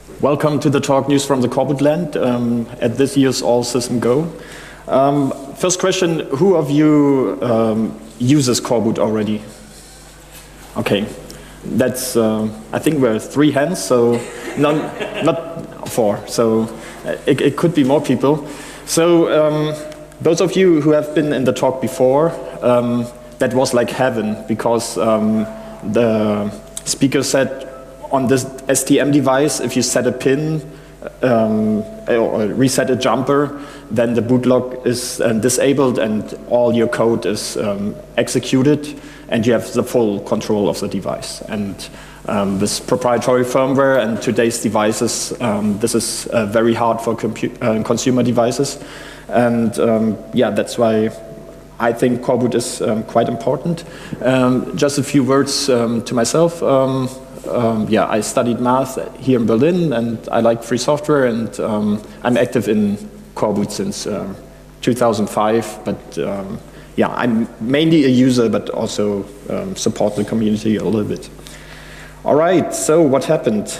Welcome to the talk News from the Corporate Land at this year's All System Go. First question, who of you uses Coreboot already? Okay, that's, I think we're 3 hands, so not 4, so it could be more people. So those of you who have been in the talk before, that was like heaven, because the speaker said on this STM device, if you set a pin or reset a jumper, then the bootlock is disabled and all your code is executed, and you have the full control of the device. And this proprietary firmware and today's devices, this is very hard for consumer devices. And yeah, that's why I think Coreboot is quite important. Just a few words to myself. Yeah, I studied math here in Berlin, and I like free software, and I'm active in Coreboot since 2005. But yeah, I'm mainly a user, but also support the community a little bit. All right, so what happened?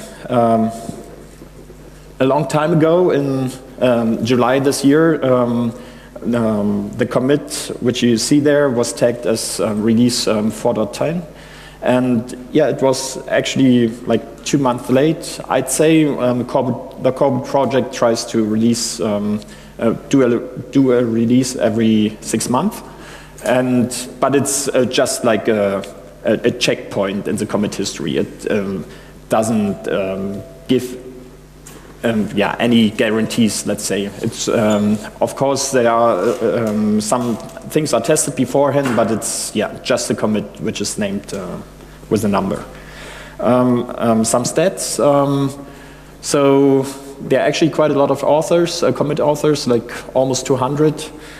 A long time ago, in July this year, the commit, which you see there, was tagged as release 4.10. And yeah, it was actually like 2 months late. I'd say the Coreboot project tries to release, do a release every 6 months. But it's just like a checkpoint in the commit history. It doesn't give yeah, any guarantees, let's say. It's, of course, there are some things are tested beforehand, but it's just a commit which is named with a number. Some stats. So there are actually quite a lot of authors, commit authors, like almost 200.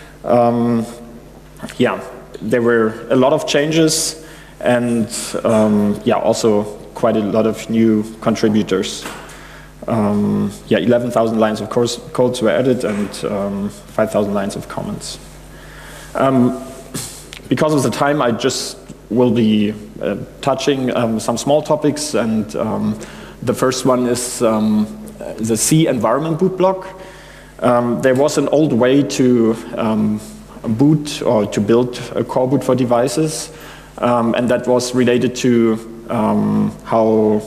Yeah, there were a lot of changes, and yeah, also quite a lot of new contributors. Yeah, 11,000 lines of codes were added, and 5,000 lines of comments. Because of the time, I just will be touching some small topics, and the first one is the C environment boot block. There was an old way to boot or to build a Coreboot for devices, and that was related to how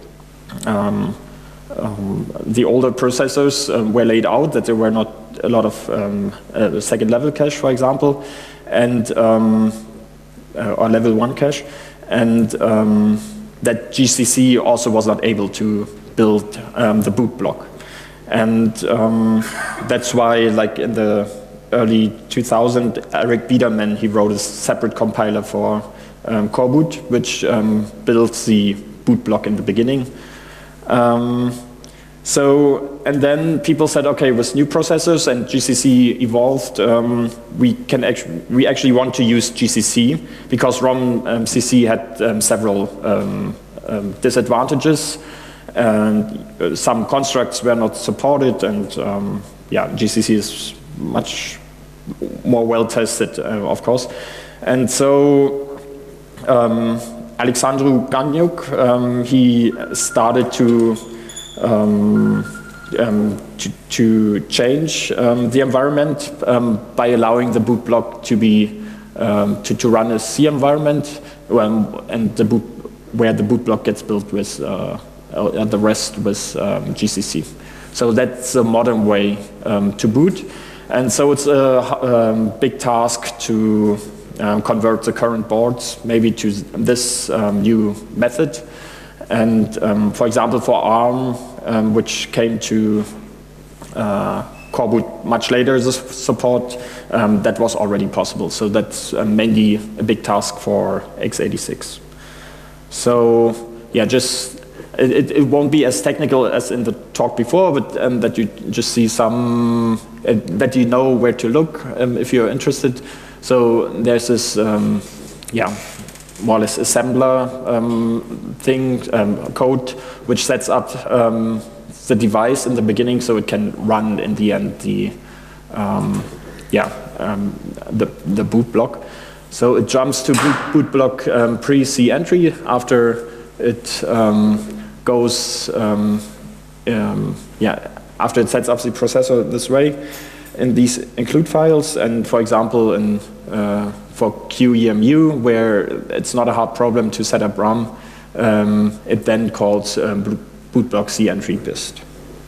the older processors were laid out, that there were not a lot of second level cache, for example, and or level 1 cache, and that GCC also was not able to build the boot block. And that's why, like in the early 2000s, Eric Biederman, he wrote a separate compiler for Coreboot, which builds the boot block in the beginning. So, and then people said, okay, with new processors and GCC evolved, we actually want to use GCC, because ROM-CC had several disadvantages, and some constructs were not supported, and yeah, GCC is much more well tested, of course. And so Alexandru Gagniuc, he started to change the environment by allowing the boot block to be to run a C environment, and the boot where the boot block gets built with the rest with GCC. So that's a modern way to boot, and so it's a big task to convert the current boards maybe to this new method. And for example, for ARM, which came to Coreboot much later, this support, that was already possible. So that's mainly a big task for x86. So yeah, just it won't be as technical as in the talk before, but that you just see some, that you know where to look if you're interested. So there's this, yeah, more or less assembler thing, code, which sets up the device in the beginning so it can run in the end the boot block. So it jumps to boot block pre-C entry after it goes yeah, after it sets up the processor this way in these include files, and for example, for QEMU, where it's not a hard problem to set up RAM, it then calls bootblock C-entry BIST.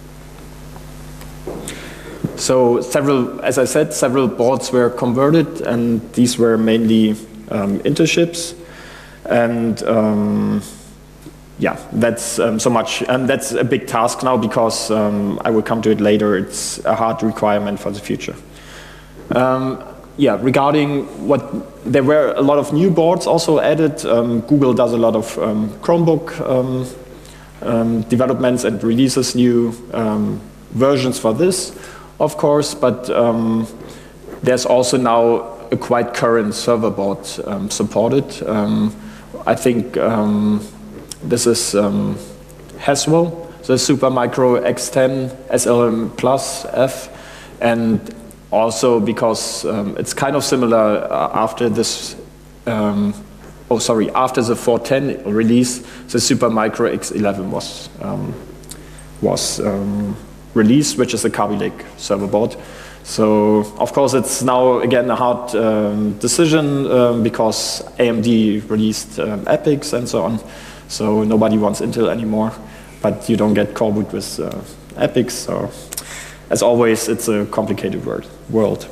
So as I said, several boards were converted, and these were mainly Intel and yeah, that's so much, and that's a big task now because I will come to it later. It's a hard requirement for the future. Yeah, regarding there were a lot of new boards also added. Google does a lot of Chromebook developments and releases new versions for this, of course, but there's also now a quite current server board supported. I think this is Haswell, the Supermicro X10 SLM Plus F, and also because it's kind of similar after this, after the 410 release, the Supermicro X11 was released, which is a Kaby Lake server board. So, of course, it's now, again, a hard decision because AMD released EPYCs and so on. So nobody wants Intel anymore, but you don't get Coreboot with EPYCs. So, as always, it's a complicated world.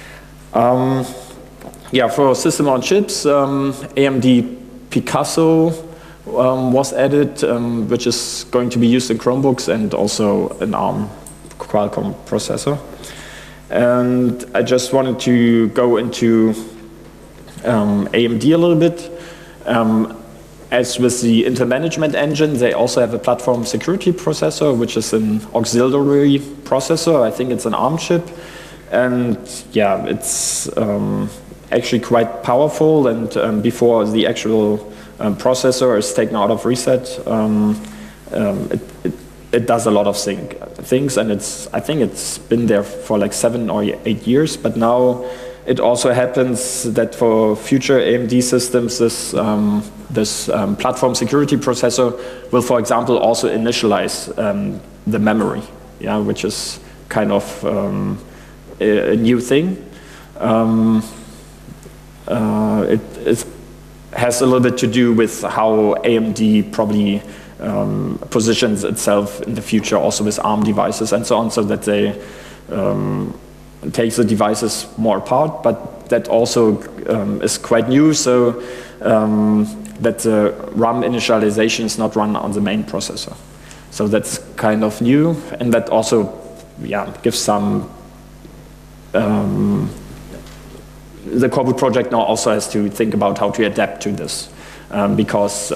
Yeah, for system on chips, AMD Picasso was added, which is going to be used in Chromebooks and also an ARM Qualcomm processor. And I just wanted to go into AMD a little bit. As with the Intel Management Engine, they also have a platform security processor, which is an auxiliary processor. I think it's an ARM chip. And yeah, it's actually quite powerful. And before the actual processor is taken out of reset, it does a lot of things. And I think it's been there for like 7 or 8 years. But now it also happens that for future AMD systems, this platform security processor will, for example, also initialize the memory, yeah, which is kind of a new thing. It has a little bit to do with how AMD probably positions itself in the future, also with ARM devices and so on, so that they take the devices more apart, but that also is quite new, so that the RAM initialization is not run on the main processor. So that's kind of new, and that also, yeah, gives some. The Coreboot project now also has to think about how to adapt to this, because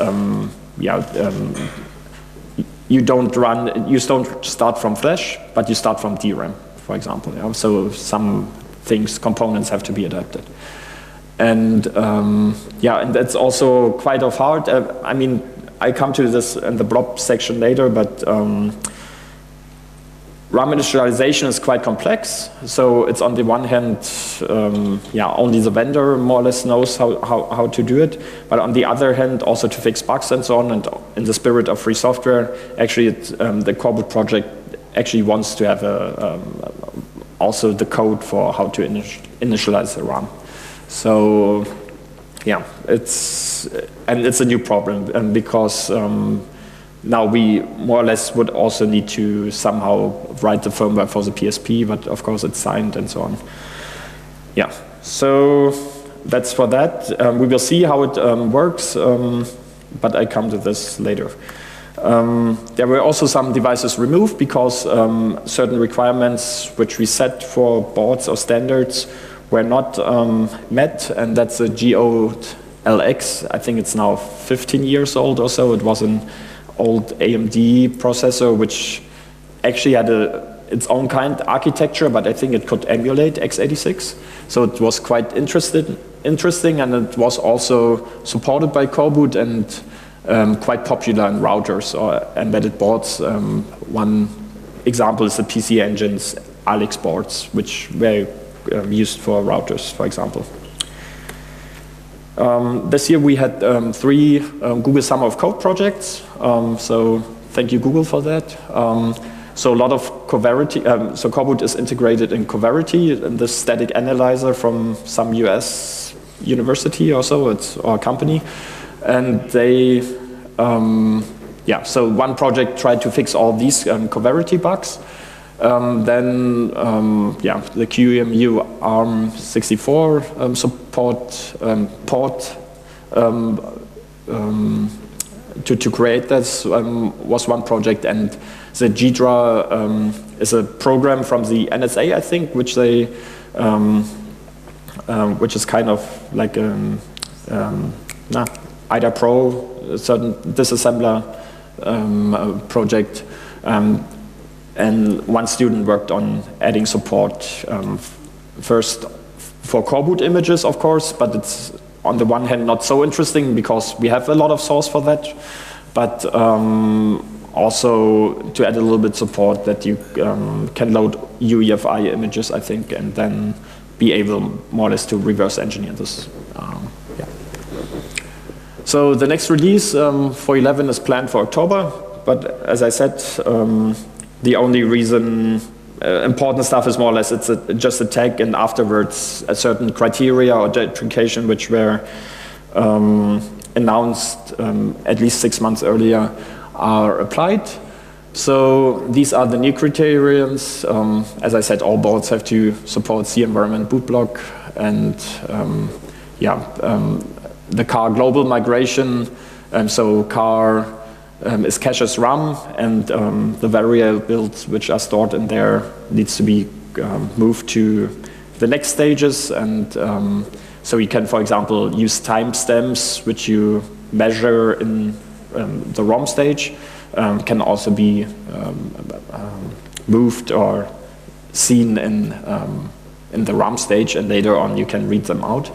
you don't start from flash, but you start from DRAM, for example. You know? So some components have to be adapted. And yeah, and that's also quite hard. I mean, I come to this in the blob section later, but RAM initialization is quite complex. So it's on the one hand, yeah, only the vendor more or less knows how to do it. But on the other hand, also to fix bugs and so on, and in the spirit of free software, actually the Coreboot project actually wants to have also the code for how to initialize the RAM. So yeah, it's a new problem, because now we more or less would also need to somehow write the firmware for the PSP, but of course it's signed and so on. Yeah, so that's for that. We will see how it works, but I come to this later. There were also some devices removed because certain requirements which we set for boards or standards were not met, and that's a GO-LX. I think it's now 15 years old or so. It was an old AMD processor which actually had its own kind of architecture, but I think it could emulate x86. So it was quite interesting, and it was also supported by Coreboot and quite popular in routers or embedded boards. One example is the PC Engine's Alex boards, which were used for routers, for example. This year we had 3 Google Summer of Code projects. So thank you Google for that. So a lot of Coverity, so Coreboot is integrated in Coverity, the static analyzer from some US university or so, it's our company. And they, so one project tried to fix all these Coverity bugs. Then, the QEMU ARM64 support port to create this was one project, and the GDRA is a program from the NSA, I think, which they, which is kind of like IDA Pro, a certain disassembler project. And one student worked on adding support first for Coreboot images, of course, but it's on the one hand not so interesting because we have a lot of source for that, but also to add a little bit support that you can load UEFI images, I think, and then be able more or less to reverse engineer this. So the next release for 11 is planned for October, but as I said, the only reason important stuff is more or less it's just a tag, and afterwards a certain criteria or deprecation which were announced at least 6 months earlier are applied. So these are the new criterions. As I said, all boards have to support cEnvironment bootblock, and the CAR global migration. So CAR is cache as RAM, and the variables which are stored in there needs to be moved to the next stages. And so you can, for example, use timestamps which you measure in the ROM stage, can also be moved or seen in the RAM stage, and later on you can read them out.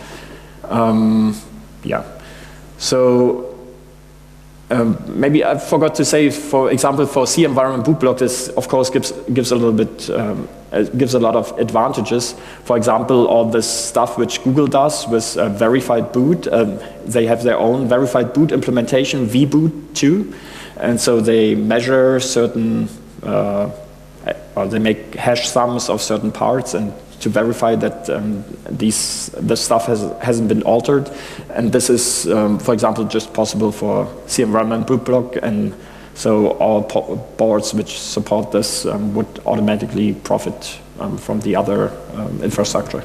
So maybe I forgot to say, for example, for cEnvironment bootblock, this of course gives a little bit, gives a lot of advantages. For example, all this stuff which Google does with verified boot, they have their own verified boot implementation, vboot2, and so they measure certain, or they make hash sums of certain parts, and to verify that this stuff hasn't been altered. And this is, for example, just possible for cEnvironment bootblock, and so all boards which support this would automatically profit from the other infrastructure.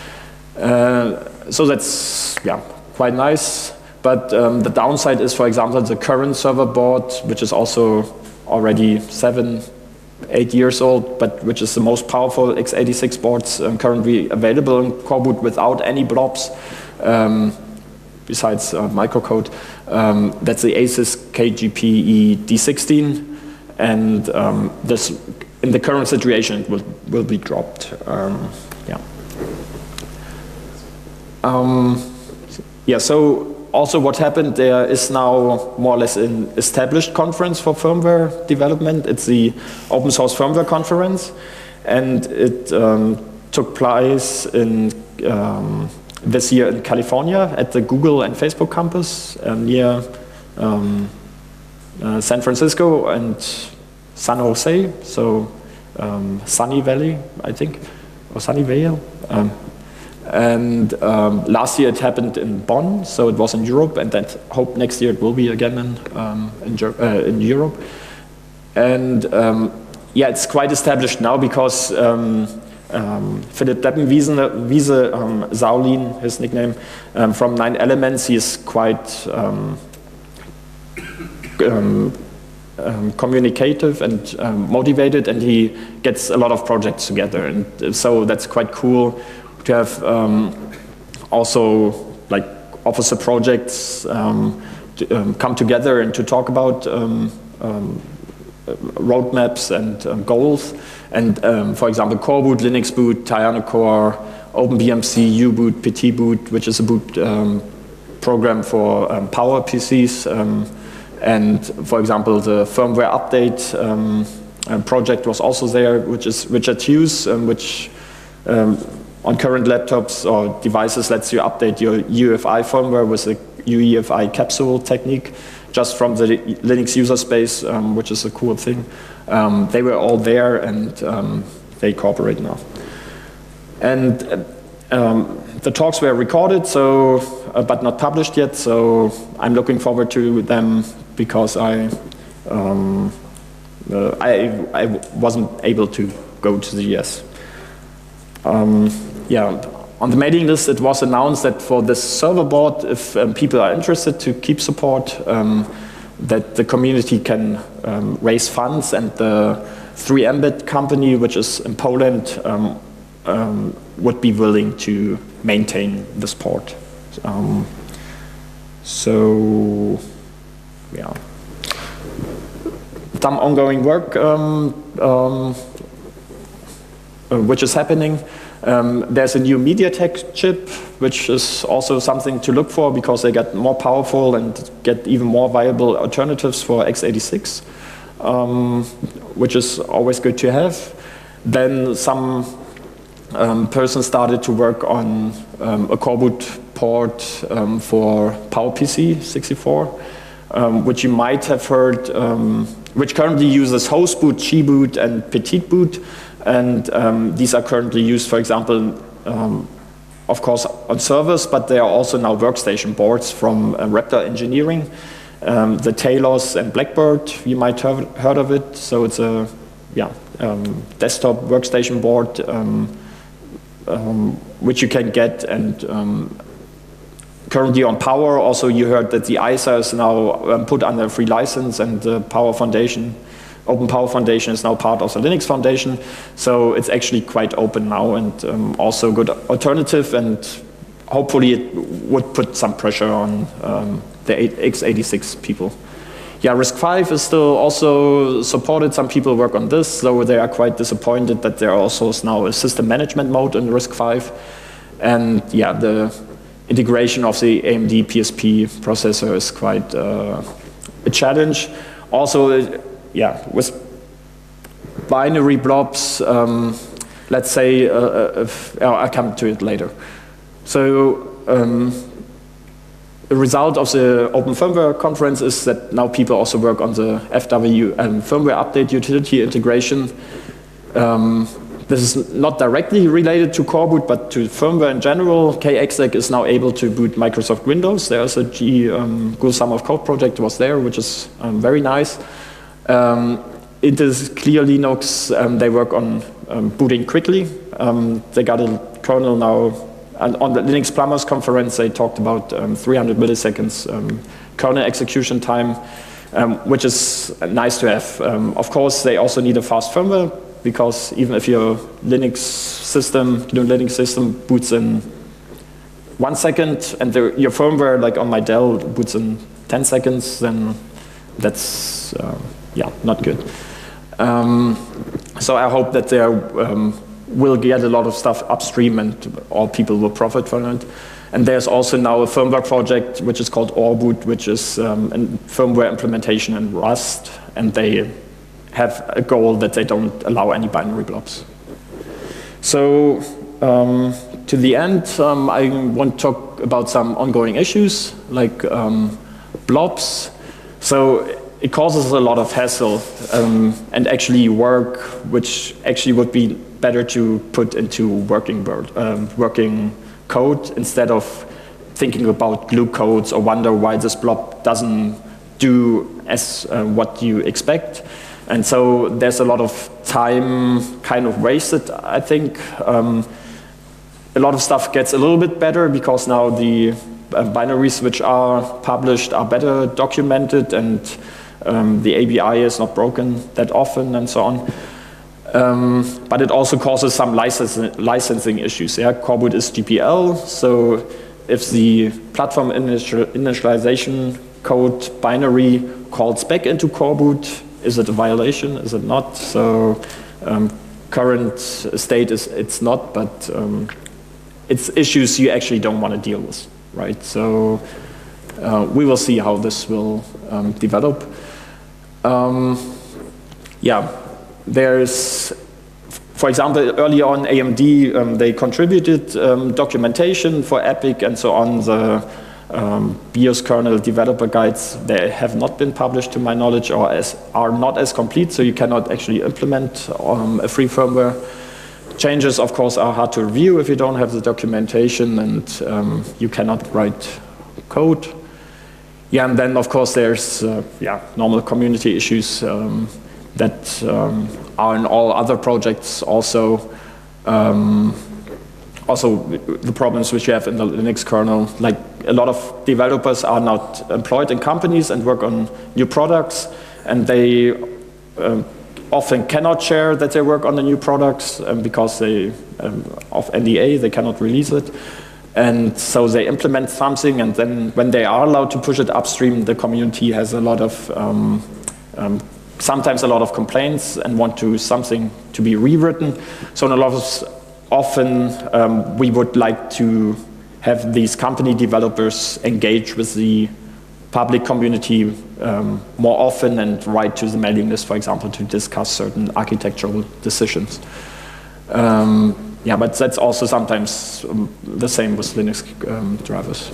So that's quite nice. But the downside is, for example, the current server board, which is also already 7-8 years old, but which is the most powerful x86 boards currently available in Coreboot without any blobs, besides microcode. That's the Asus KGPE D16, and this, in the current situation, will be dropped. So also what happened, there is now more or less an established conference for firmware development. It's the Open Source Firmware Conference, and it took place in this year in California at the Google and Facebook campus near San Francisco and San Jose, so Sunny Valley, I think, or Sunnyvale. And last year it happened in Bonn, so it was in Europe, and I hope next year it will be again in Europe. And it's quite established now because Philipp Deppenwiese, Saulin, his nickname, from 9 Elements, he is quite communicative and motivated, and he gets a lot of projects together, and so that's quite cool to have also like officer projects to come together and to talk about roadmaps and goals. And for example, Coreboot, Linux Boot, TianoCore, OpenBMC, U-Boot, PTBoot, which is a boot program for Power PCs. And for example, the firmware update project was also there, which is Richard Hughes, which on current laptops or devices lets you update your UEFI firmware with a UEFI capsule technique, just from the Linux user space, which is a cool thing. They were all there, and they cooperate now. And the talks were recorded, so but not published yet. So I'm looking forward to them because I wasn't able to go to the US. Yeah, on the mailing list, it was announced that for this server board, if people are interested to keep support, that the community can raise funds, and the 3Mbit company, which is in Poland, would be willing to maintain this port. So, yeah. Some ongoing work which is happening. There's a new MediaTek chip, which is also something to look for because they get more powerful and get even more viable alternatives for x86, which is always good to have. Then some person started to work on a coreboot port for PowerPC 64, which you might have heard, which currently uses hostboot, Gboot, and petitboot. And these are currently used, for example, of course, on servers, but they are also now workstation boards from Raptor Engineering. The Talos and Blackbird, you might have heard of it. So it's a desktop workstation board which you can get, and currently on Power. Also, you heard that the ISA is now put under a free license, and the Power Foundation, Open Power Foundation, is now part of the Linux Foundation. So it's actually quite open now, and also a good alternative, and hopefully it would put some pressure on the x86 people. Yeah, RISC-V is still also supported. Some people work on this, though they are quite disappointed that there also is now a system management mode in RISC-V. And yeah, the integration of the AMD PSP processor is quite a challenge. Also, yeah, with binary blobs, let's say, I'll come to it later. So, the result of the Open Firmware Conference is that now people also work on the FW firmware update utility integration. This is not directly related to coreboot, but to firmware in general. KExec is now able to boot Microsoft Windows. There's a GUL Sum of Code project was there, which is very nice. It is Clear Linux. They work on booting quickly. They got a kernel now. And on the Linux Plumbers conference, they talked about 300 milliseconds kernel execution time, which is nice to have. Of course, they also need a fast firmware, because even if your Linux system boots in 1 second, and your firmware, like on my Dell, boots in 10 seconds, then that's not good. So I hope that there will get a lot of stuff upstream, and all people will profit from it. And there's also now a firmware project which is called Orboot, which is a firmware implementation in Rust, and they have a goal that they don't allow any binary blobs. So to the end, I want to talk about some ongoing issues like blobs. So it causes a lot of hassle and actually work, which actually would be better to put into working code instead of thinking about glue codes or wonder why this blob doesn't do as what you expect. And so there's a lot of time kind of wasted, I think. A lot of stuff gets a little bit better because now the binaries which are published are better documented, and the ABI is not broken that often, and so on. But it also causes some licensing issues. Yeah? Coreboot is GPL, so if the platform initialization code binary calls back into coreboot, is it a violation? Is it not? So current state is it's not, but it's issues you actually don't want to deal with, right? So we will see how this will develop. There's, for example, early on AMD, they contributed documentation for EPIC and so on. BIOS kernel developer guides, they have not been published to my knowledge, or are not as complete, so you cannot actually implement a free firmware. Changes, of course, are hard to review if you don't have the documentation, and you cannot write code. Yeah, and then, of course, there's normal community issues that are in all other projects also. Also, the problems which you have in the Linux kernel, like a lot of developers are not employed in companies and work on new products, and they often cannot share that they work on the new products because they, of NDA, they cannot release it. And so they implement something, and then when they are allowed to push it upstream, the community has a lot of, sometimes a lot of complaints and want something to be rewritten. So in a lot of often we would like to have these company developers engage with the public community more often and write to the mailing list, for example, to discuss certain architectural decisions. Yeah, but that's also sometimes the same with Linux drivers.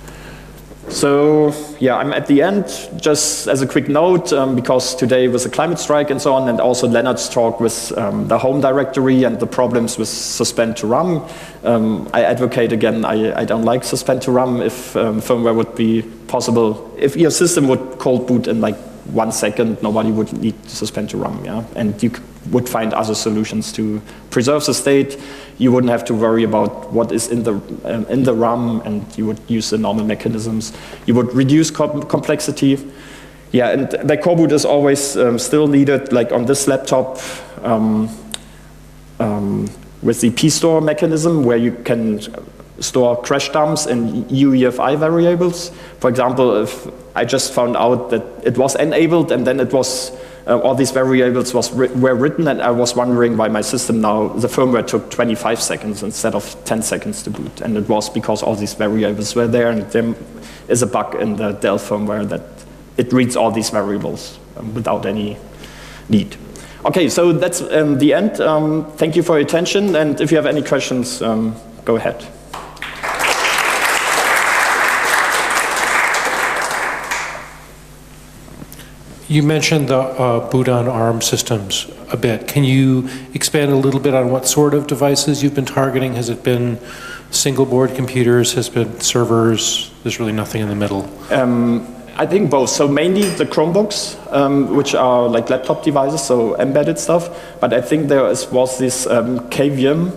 So yeah, I'm at the end. Just as a quick note, because today was a climate strike and so on, and also Leonard's talk with the home directory and the problems with suspend to RAM. I advocate again, I don't like suspend to RAM if firmware would be possible. If your system would cold boot in like 1 second, nobody would need to suspend to RAM, yeah? And you would find other solutions to preserve the state. You wouldn't have to worry about what is in the RAM, and you would use the normal mechanisms. You would reduce complexity. Yeah, and the core boot is always still needed, like on this laptop with the pstore mechanism, where you can store crash dumps and UEFI variables. For example, if I just found out that it was enabled and then it was all these variables were written, and I was wondering why my system now, the firmware took 25 seconds instead of 10 seconds to boot. And it was because all these variables were there, and there is a bug in the Dell firmware that it reads all these variables without any need. Okay, so that's the end. Thank you for your attention, and if you have any questions, go ahead. You mentioned the boot on ARM systems a bit. Can you expand a little bit on what sort of devices you've been targeting? Has it been single board computers? Has it been servers? There's really nothing in the middle. I think both. So mainly the Chromebooks, which are like laptop devices, so embedded stuff. But I think there was this KVM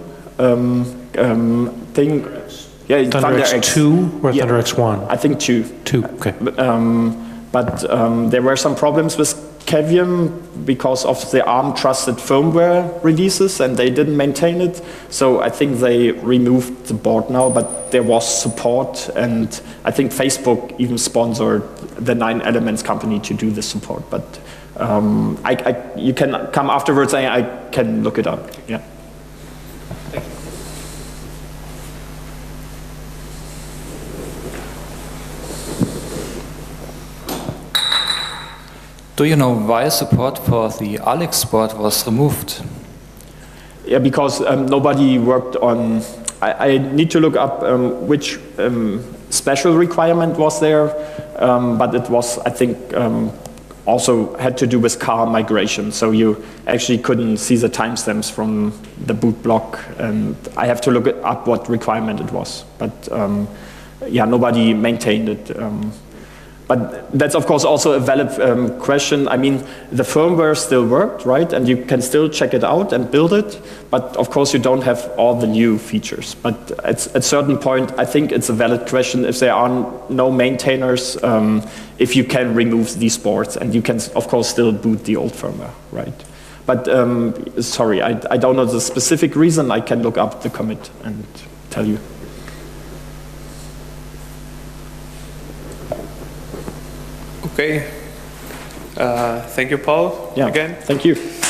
thing. Yeah, ThunderX 2 or yeah, ThunderX 1? I think 2. 2, okay. But there were some problems with KVM because of the ARM trusted firmware releases, and they didn't maintain it. So I think they removed the board now, but there was support, and I think Facebook even sponsored the 9 Elements company to do the support. But you can come afterwards and I can look it up. Yeah. Do you know why support for the Alex board was removed? Yeah, because nobody worked on. I need to look up which special requirement was there, but it was, I think, also had to do with car migration. So you actually couldn't see the timestamps from the boot block, and I have to look up what requirement it was. But yeah, nobody maintained it. But that's, of course, also a valid question. I mean, the firmware still worked, right? And you can still check it out and build it. But, of course, you don't have all the new features. But at a certain point, I think it's a valid question if there are no maintainers, if you can remove these boards. And you can, of course, still boot the old firmware, right? But, sorry, I don't know the specific reason. I can look up the commit and tell you. Okay. Thank you, Paul, yeah, again. Thank you.